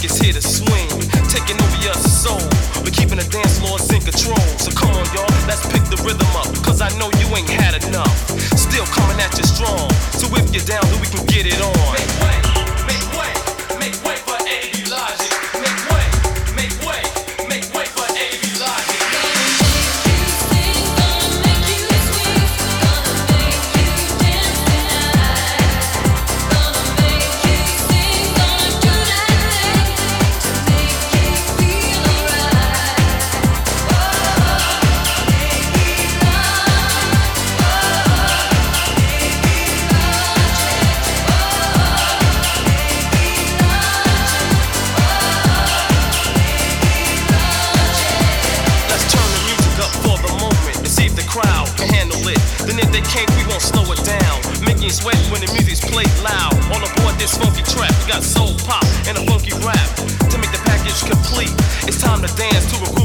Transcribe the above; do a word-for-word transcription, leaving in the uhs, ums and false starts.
funk is here to swing, taking over your soul, but keeping the dance floors in control. So come on, y'all, let's pick the rhythm up, cause I know you ain't had enough. Still coming at you strong, so if you're down, then we can get it on. Make way, make way, make way for A B Logic. Make way, make way, make way for A B Logic. Crowd can handle it. Then if they can't, we won't slow it down. Making you sweat when the music's played loud. All aboard this funky track, we got soul pop and a funky rap to make the package complete. It's time to dance to a groove